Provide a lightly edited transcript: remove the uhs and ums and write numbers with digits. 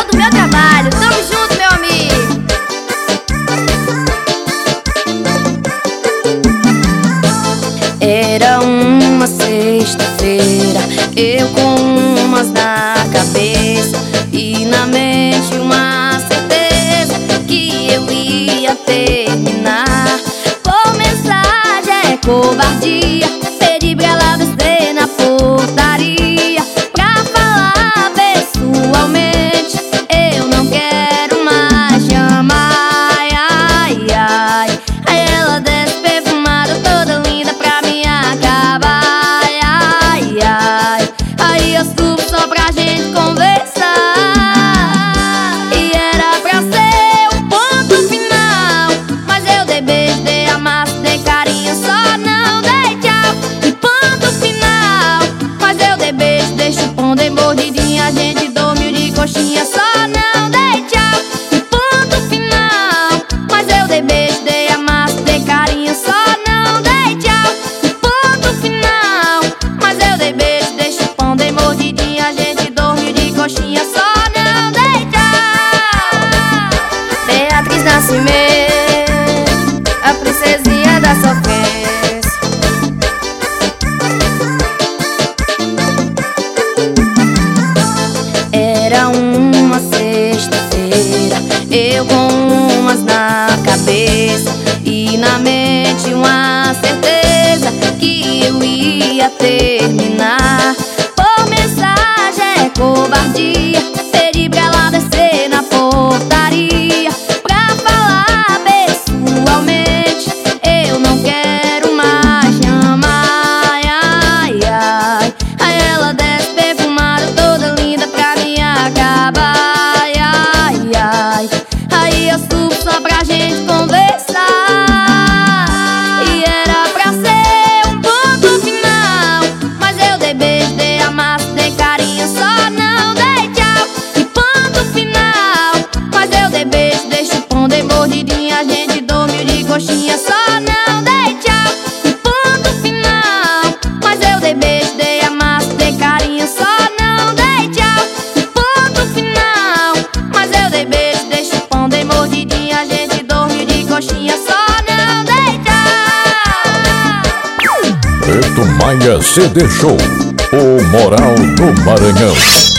do meu trabalho. Tamo junto, meu amigo. Era uma sexta-feira, eu com umas na cabeça e na mente uma certeza que eu ia terminar. Por mensagem é covardia, pedi pra ela descer na portaria pra falar pessoalmente, eu não quero mais te amar. Ai, ai, ai. Aí ela desce perfumada, toda linda pra me acabar. Ai, ai, ai. Aí eu subo só pra gente conversar, e era pra ser um ponto final, mas eu dei beijo, dei amasso, dei carinho, só não dei tchau. E ponto final, mas eu dei beijo, dei chupão, dei mordidinha, a gente dormiu de coxinha, só não dei tchau. E ponto final, mas eu dei beijo, dei amasso, dei carinho, só não dei tchau. E ponto final, mas eu dei beijo, dei chupão, dei mordidinha, a gente dormiu de coxinha, só não dei tchau. Beatriz Nascimento, a princesinha da sofrência. Era uma sexta-feira, eu com umas na cabeça e na mente uma certeza que eu ia terminar. Por mensagem é covardia, pedi pra ela descer na portaria pra falar pessoalmente, eu não quero mais te amar. Ai, ai, ai. Aí ela desce perfumada, toda linda pra me acabar. Ai, ai, ai. Aí eu subo só pra gente conversar, e era pra ser um ponto final, mas eu dei beijo, dei amasso, dei carinho, só não dei tchau. E ponto final, mas eu dei beijo, dei chupão, dei mordidinha, a gente dormiu de coxinha, só não dei tchau. E ponto final, mas eu dei beijo, dei amasso, dei carinho, só não dei tchau. E ponto final, mas eu dei beijo, dei chupão, dei mordidinha, a gente dormiu de coxinha, só não dei tchau. Preto Maia CD Show, o Moral do Maranhão.